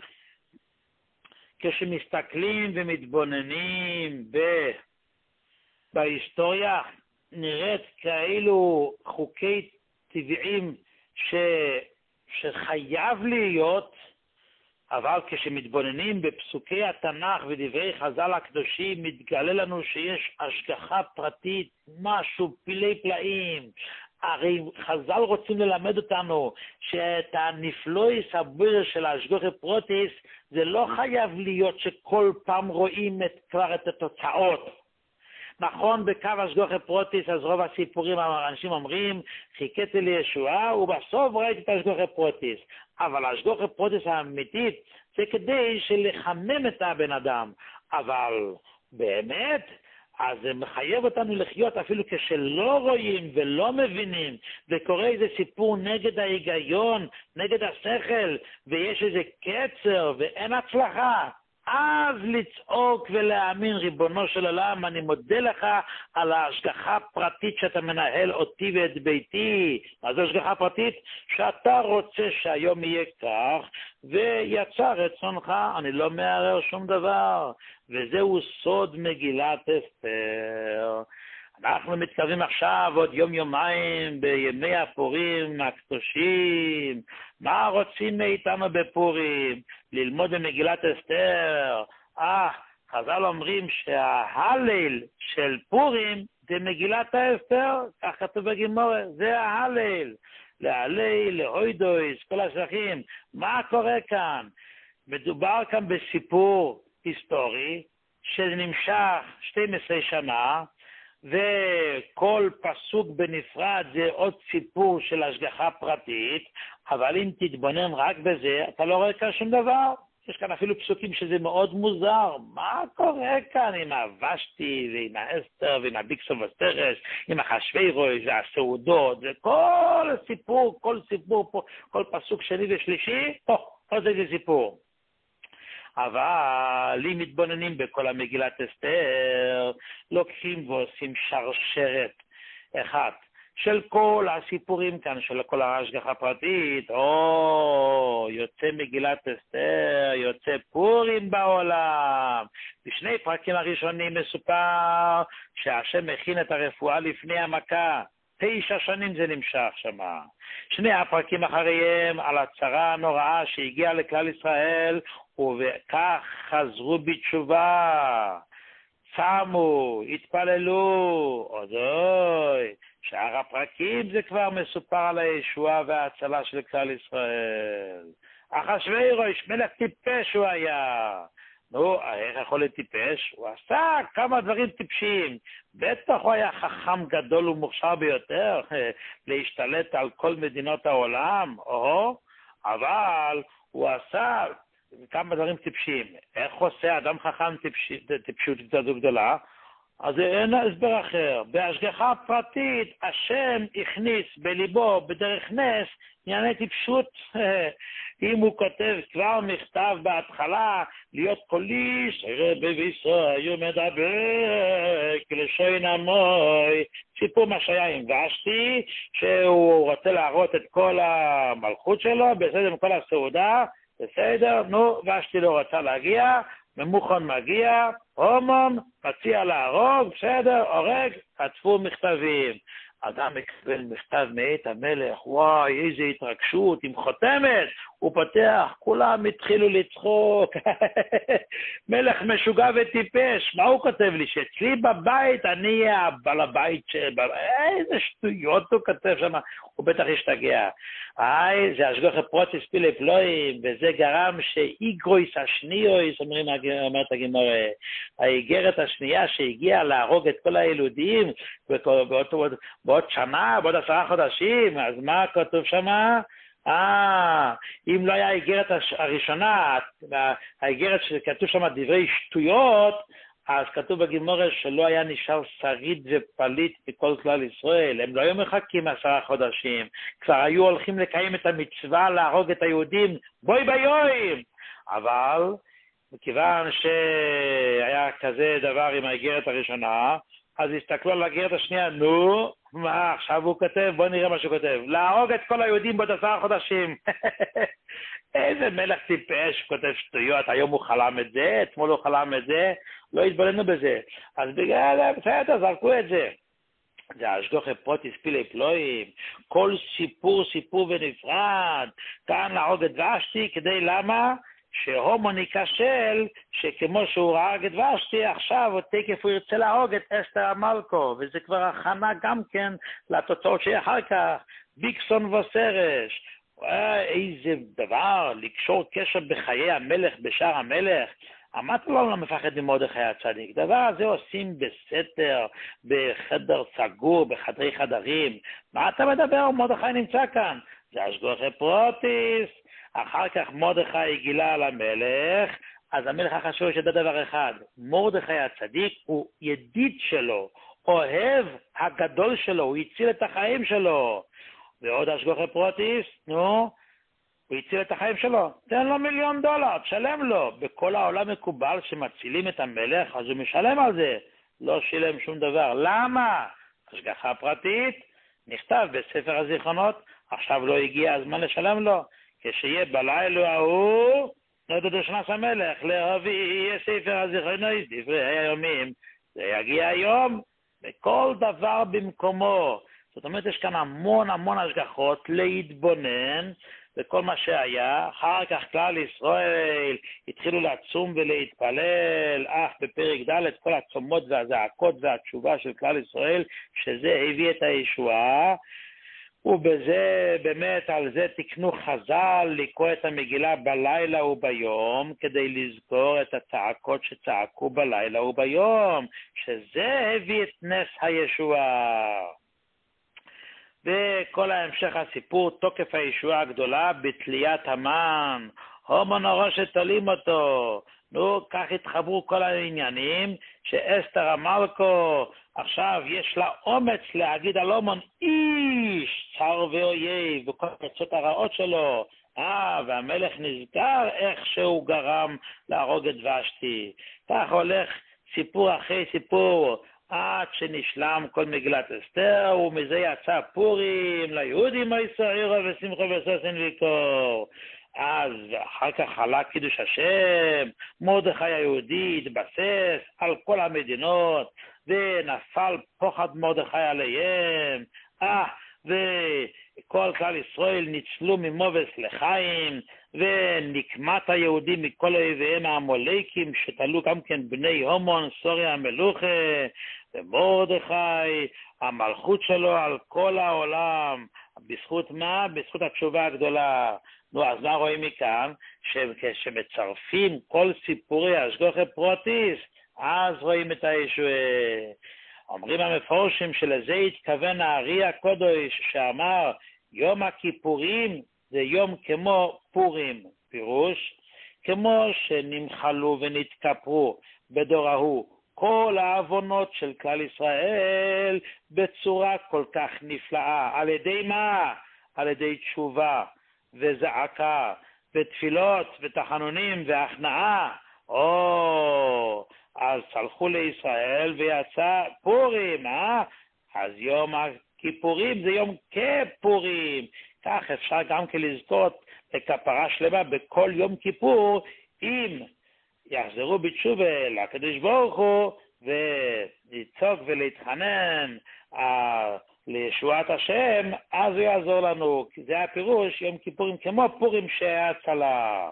כשמסתכלים ומתבוננים ב... בהיסטוריה, נראית כאלו חוקי טבעיים ש... שחייב להיות, אבל כשמתבוננים בפסוקי התנ"ך ודברי חז"ל הקדושים, מתגלה לנו שיש השגחה פרטית, משהו פילי פלאים. הרי חז"ל רוצים ללמד אותנו שאת הנפלויס הביר של ההשגחה פרוטיס, זה לא חייב להיות שכל פעם רואים את, כבר את התוצאות. נכון, בקו השגחה פרוטיס, אז רוב הסיפורים, האנשים אומרים, חיכיתי לישועה, ובסוף ראיתי את השגחה פרוטיס. אבל השגחה פרוטיס האמיתית, זה כדי לחמם את הבן אדם. אבל באמת, אז זה מחייב אותנו לחיות אפילו כשלא רואים ולא מבינים, וקורא איזה סיפור נגד ההיגיון, נגד השכל, ויש איזה קצר ואין הצלחה. אז לצעוק ולהאמין, ריבונו של עולם, אני מודה לך על ההשגחה הפרטית שאתה מנהל אותי ואת ביתי. מה זו השגחה פרטית? שאתה רוצה שהיום יהיה כך, ויצא רצונך, אני לא מערער שום דבר. וזהו סוד מגילת אסתר. אנחנו מתקרבים עכשיו עוד יום יומיים בימי הפורים הקדושים. מה רוצים מאיתנו בפורים? ללמוד במגילת אסתר. אה, חז"ל אומרים שההלל של פורים זה מגילת האסתר, כך כתוב בגימורה, זה ההלל. להלל, להוידויס, כל השכים. מה קורה כאן? מדובר כאן בסיפור היסטורי שנמשך שתים עשרה שנה, וכל פסוק בנפרד זה עוד סיפור של השגחה פרטית, אבל אם תתבונן רק בזה, אתה לא רואה כאן שום דבר. יש כאן אפילו פסוקים שזה מאוד מוזר. מה קורה כאן עם הוושתי ועם האסתר ועם הביקסון וסטרס, עם החשווירוש והסעודות, וכל סיפור, כל סיפור פה, כל פסוק שני ושלישי, פה, פה זה סיפור. אבל אם מתבוננים בכל המגילת אסתר, לוקחים ועושים שרשרת אחת של כל הסיפורים כאן, של כל ההשגחה פרטית, או יוצא מגילת אסתר, יוצא פורים בעולם. בשני פרקים הראשונים מסופר שהשם מכין את הרפואה לפני המכה. תשע שנים זה נמשך שמה. שני הפרקים אחריהם על הצרה הנוראה שהגיעה לכלל ישראל, וכך חזרו בתשובה, צמו, התפללו, אודוי. שאר הפרקים זה כבר מסופר על הישועה וההצלה של כלל ישראל. אחשוורוש, מלך טיפש הוא היה. נו, איך יכול להיות טיפש? הוא עשה כמה דברים טיפשים. בטח הוא היה חכם גדול ומוכשר ביותר, להשתלט על כל מדינות העולם, או, אבל הוא עשה כמה דברים טיפשים. איך עושה אדם חכם טיפש, טיפשות כזו גדולה? אז אין הסבר אחר. בהשגחה פרטית, השם הכניס בליבו, בדרך נס, ענייני טיפשות. אם הוא כותב כבר מכתב בהתחלה, להיות קוליש, רבי וישראל מדבר, כלשון עמוי, סיפור מה שהיה עם ושתי, שהוא רוצה להראות את כל המלכות שלו, בסדר, עם כל הסעודה, בסדר, נו, ושתי לא רוצה להגיע, ממוכן מגיע, הומון, מציע להרוג, בסדר, הורג, כתבו מכתבים. אדם מקבל מכתב מאת המלך, וואי, איזה התרגשות, עם חותמת, הוא פותח, כולם התחילו לצחוק, מלך משוגע וטיפש, מה הוא כותב לי? שאצלי בבית, אני אהיה הבעל הבית, איזה שטויות הוא כותב שם, הוא בטח ישתגע. איי, זה השגחה פרוטיס פילי פלואים, וזה גרם שאיגרויס השניויס, אומרים, אומרת הגמרא, האיגרת השנייה שהגיעה להרוג את כל הילודים, בעוד, בעוד שנה, בעוד עשרה חודשים, אז מה כתוב שמה? אה, אם לא היה האיגרת הראשונה, האיגרת שכתוב שם דברי שטויות, אז כתוב בגימורה שלא היה נשאר שריד ופליט בכל כלל ישראל. הם לא היו מחכים עשרה חודשים, כבר היו הולכים לקיים את המצווה להרוג את היהודים, בוי ביום. אבל מכיוון שהיה כזה דבר עם האיגרת הראשונה, אז הסתכלו על האיגרת השנייה, נו, מה עכשיו הוא כותב? בוא נראה מה שהוא כותב. להרוג את כל היהודים בעוד עשרה חודשים. איזה מלך טיפש, כותב שטויות, היום הוא חלם את זה, אתמול הוא חלם את זה, לא התבוננו בזה. אז בגלל, בסדר, זרקו את זה. זה השגחה פרוטיס פילי פלואים, כל סיפור סיפור ונפרד, כאן להרוג את ושתי, כדי למה? שהומו ניכשל, שכמו שהוא הרג את ושתי, עכשיו הוא תקף הוא ירצה להרוג את אסתר המלכו, וזה כבר הכנה גם כן לתוצאות שאחר כך, ביקסון וסרש. איזה דבר, לקשור קשר בחיי המלך, בשער המלך. אמרתי לו לא מפחד ממרדכי הצדיק. דבר הזה עושים בסתר, בחדר סגור, בחדרי חדרים. מה אתה מדבר? מרדכי נמצא כאן. זה השגחה פרוטיס. אחר כך מרדכי גילה על המלך, אז המלך החשוב שידע דבר אחד. מרדכי הצדיק הוא ידיד שלו, אוהב הגדול שלו, הוא הציל את החיים שלו. ועוד השגחה פרוטיס, נו, הוא הציל את החיים שלו, תן לו מיליון דולר, תשלם לו. בכל העולם מקובל שמצילים את המלך, אז הוא משלם על זה. לא שילם שום דבר. למה? השגחה פרטית, נכתב בספר הזיכרונות, עכשיו לא הגיע הזמן לשלם לו. כשיהיה בלילה ההוא, נודד שנס המלך, להביא ספר הזיכרונות, דברי היומים. זה יגיע היום, וכל דבר במקומו. זאת אומרת, יש כאן המון המון השגחות להתבונן וכל מה שהיה. אחר כך כלל ישראל התחילו לעצום ולהתפלל, אך בפרק ד' כל הצומות והזעקות והתשובה של כלל ישראל, שזה הביא את הישועה, ובזה באמת על זה תקנו חז"ל לקרוא את המגילה בלילה וביום, כדי לזכור את הצעקות שצעקו בלילה וביום, שזה הביא את נס הישועה. וכל ההמשך הסיפור, תוקף הישועה הגדולה בתליית המן, הומו נורא שתולים אותו. נו, כך התחברו כל העניינים, שאסתר המלכו, עכשיו יש לה אומץ להגיד על הומן, איש צר ואויב, וכל הפרצות הרעות שלו. אה, והמלך נזכר איך שהוא גרם להרוג את ושתי. כך הולך סיפור אחרי סיפור, עד שנשלם כל מגילת אסתר, ומזה יצא פורים, ליהודים הישראירה ושמחה וששון ויקור. אז אחר כך חלה קידוש השם, מרדכי היהודי התבסס על כל המדינות, ונפל פוחד מרדכי עליהם, אה, וכל כלל ישראל ניצלו ממובס לחיים, ונקמת היהודים מכל אויביהם העמלקים, שתלו גם כן בני הומון, סוריה המלוכה, ומרדכי, המלכות שלו על כל העולם. בזכות מה? בזכות התשובה הגדולה. נו, אז מה רואים מכאן? שמצרפים כל סיפורי השגוחי פרוטיס, אז רואים את הישועה. אומרים המפורשים שלזה התכוון הארי הקודש, שאמר יום הכיפורים זה יום כמו פורים, פירוש כמו שנמחלו ונתכפרו בדור ההוא כל העוונות של כלל ישראל בצורה כל כך נפלאה. על ידי מה? על ידי תשובה וזעקה ותפילות ותחנונים והכנעה. או, אז סלחו לישראל ויצא פורים, אה? אז יום הכיפורים זה יום כפורים. כך אפשר גם כן לזכות לכפרה שלמה בכל יום כיפור, אם יחזרו בתשובה לקדוש ברוך הוא ולצעוק ולהתחנן אה, לישועת השם, אז הוא יעזור לנו. כי זה הפירוש, יום כיפורים כמו פורים שהיה צלה.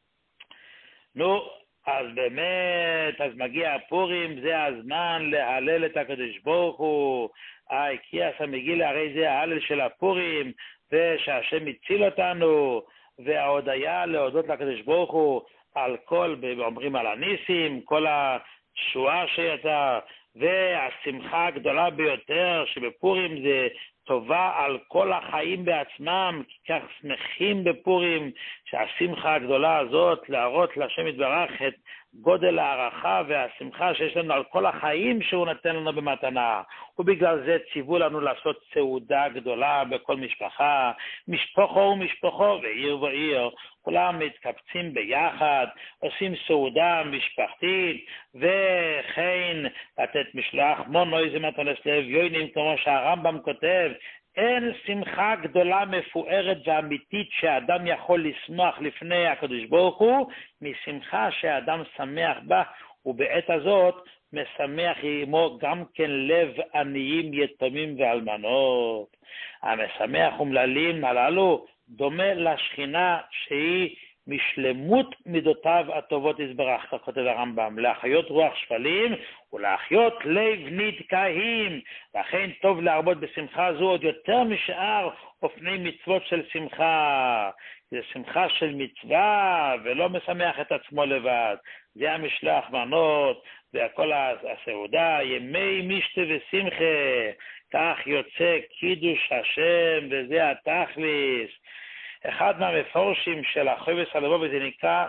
נו, אז באמת, אז מגיע הפורים, זה הזמן להלל את הקדוש ברוך הוא. אה, כי עשה מגילה, הרי זה ההלל של הפורים, ושהשם הציל אותנו, וההודיה להודות לקדוש ברוך הוא על כל, אומרים על הניסים, כל התשועה שיצא, והשמחה הגדולה ביותר שבפורים זה טובה על כל החיים בעצמם, כי כך שמחים בפורים, שהשמחה הגדולה הזאת להראות להשם יתברך את גודל הערכה והשמחה שיש לנו על כל החיים שהוא נתן לנו במתנה. ובגלל זה ציוו לנו לעשות סעודה גדולה בכל משפחה, משפחו ומשפחו ועיר ועיר, כולם מתקבצים ביחד, עושים סעודה משפחתית, וכן לתת משלוח מונו איזה מתנס לב יוינים, כמו שהרמב"ם כותב, אין שמחה גדולה מפוארת ואמיתית שאדם יכול לשמוח לפני הקדוש ברוך הוא, משמחה שאדם שמח בה, ובעת הזאת משמח עמו גם כן לב עניים, יתומים ואלמנות. המשמח ומללים הללו דומה לשכינה שהיא משלמות מידותיו הטובות יזברך, כך כותב הרמב"ם, להחיות רוח שפלים ולהחיות לב נדכאים. לכן טוב להרבות בשמחה זו עוד יותר משאר אופני מצוות של שמחה. זה שמחה של מצווה ולא משמח את עצמו לבד. זה המשלוח מנות וכל הסעודה, ימי משתה ושמחה, כך יוצא קידוש השם, וזה התכליס. אחד מהמפורשים של החובס הלבוב, זה נקרא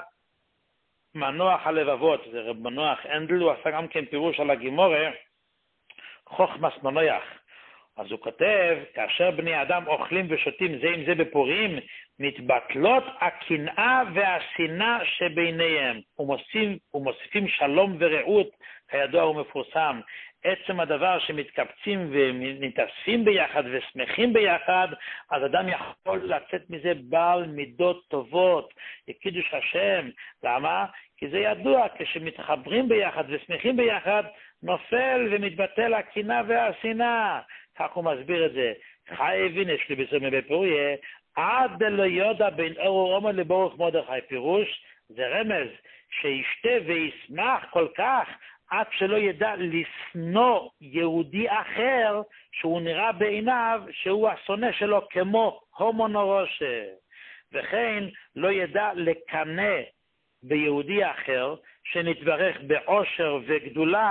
מנוח הלבבות, זה רב מנוח אנדל, הוא עשה גם כן פירוש על הגימורה, חוכמס מנוח. אז הוא כותב, כאשר בני אדם אוכלים ושותים זה עם זה בפורים, מתבטלות הקנאה והשנאה שביניהם, ומוסיפים, ומוסיפים שלום ורעות, כידוע ומפורסם. עצם הדבר שמתקבצים ומתאספים ביחד ושמחים ביחד, אז אדם יכול לצאת מזה בעל מידות טובות, לקידוש השם. למה? כי זה ידוע, כשמתחברים ביחד ושמחים ביחד, נופל ומתבטל הקנאה והשנאה. כך הוא מסביר את זה. חי הבין, יש לי בסומי בפוריה, עד דלא יודע בין אור אומן לברוך מרדכי. פירוש, זה רמז, שישתה וישמח כל כך, עד שלא ידע לשנוא יהודי אחר, שהוא נראה בעיניו שהוא השונא שלו כמו הומו נורושה. וכן לא ידע לקנא ביהודי אחר, שנתברך בעושר וגדולה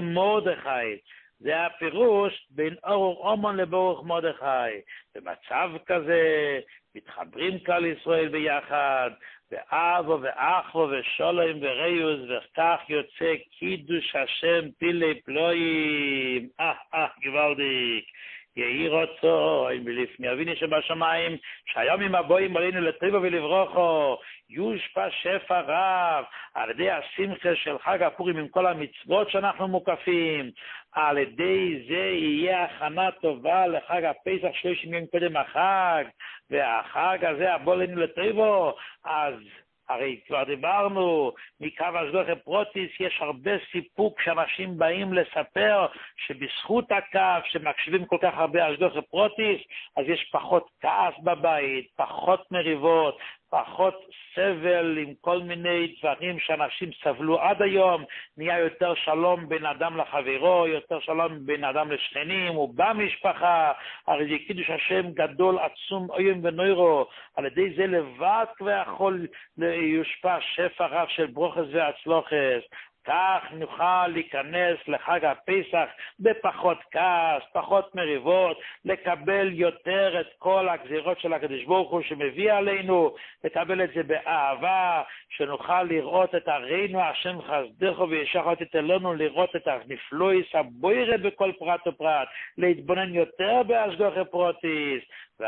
כמרדכי. זה הפירוש בין אור אומן לברוך מרדכי. במצב כזה מתחברים כלל ישראל ביחד, ואבו ואחו ושולם וריוס, וכך יוצא קידוש השם פילי פלואים. אה, אה, גוואלדיק. יהי רצון ולפני אבינו שבשמיים, שהימים הבאים עלינו לטריבו ולברוכו, יושפע שפע רב על ידי השמחה של חג הפורים עם כל המצוות שאנחנו מוקפים. על ידי זה יהיה הכנה טובה לחג הפסח שלושים יום קודם החג, והחג הזה הבוא עלינו לטריבו. אז הרי כבר דיברנו, מקו השגחה פרוטיס יש הרבה סיפוק שאנשים באים לספר שבזכות הקו שמקשיבים כל כך הרבה השגחה פרוטיס, אז יש פחות כעס בבית, פחות מריבות, פחות סבל עם כל מיני דברים שאנשים סבלו עד היום, נהיה יותר שלום בין אדם לחברו, יותר שלום בין אדם לשכנים ובמשפחה. הרי זה קידוש השם גדול, עצום, אוים ונוירו. על ידי זה לבד כבר יכול יושפע שפע רב של ברוכס והצלוחס. כך נוכל להיכנס לחג הפסח בפחות כעס, פחות מריבות, לקבל יותר את כל הגזירות של הקדוש ברוך הוא שמביא עלינו, לקבל את זה באהבה, שנוכל לראות את הרינו השם חסדך וישחט תתנו, לראות את הנפלויס הבוירה בכל פרט ופרט, להתבונן יותר בהשגחה פרוטיס,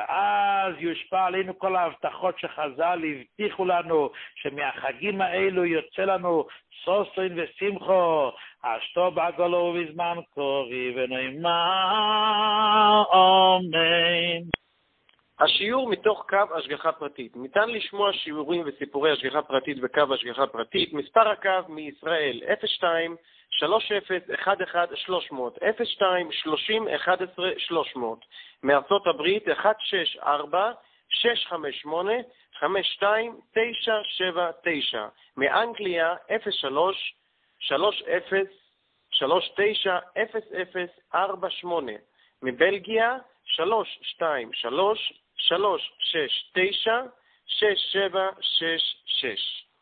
ואז יושפע עלינו כל ההבטחות שחז"ל הבטיחו לנו, שמהחגים האלו יוצא לנו סוסין ושמחו, אשתו בעגלו ובזמן קורי ונאמר אמן. השיעור מתוך קו השגחה פרטית. ניתן לשמוע שיעורים וסיפורי השגחה פרטית בקו השגחה פרטית. מספר הקו מישראל אפס שתיים שלוש אפס אחת אחת שלוש מאות, אפס שתיים שלושים אחת עשרה שלוש מאות. מארצות הברית אחת שש ארבע שש חמש שמונה חמש שתיים תשע שבע תשע. מאנגליה אפס שלוש שלוש אפס שלוש תשע אפס אפס ארבע שמונה. מבלגיה שלוש שתיים שלוש שלוש שש תשע שש שבע שש שש.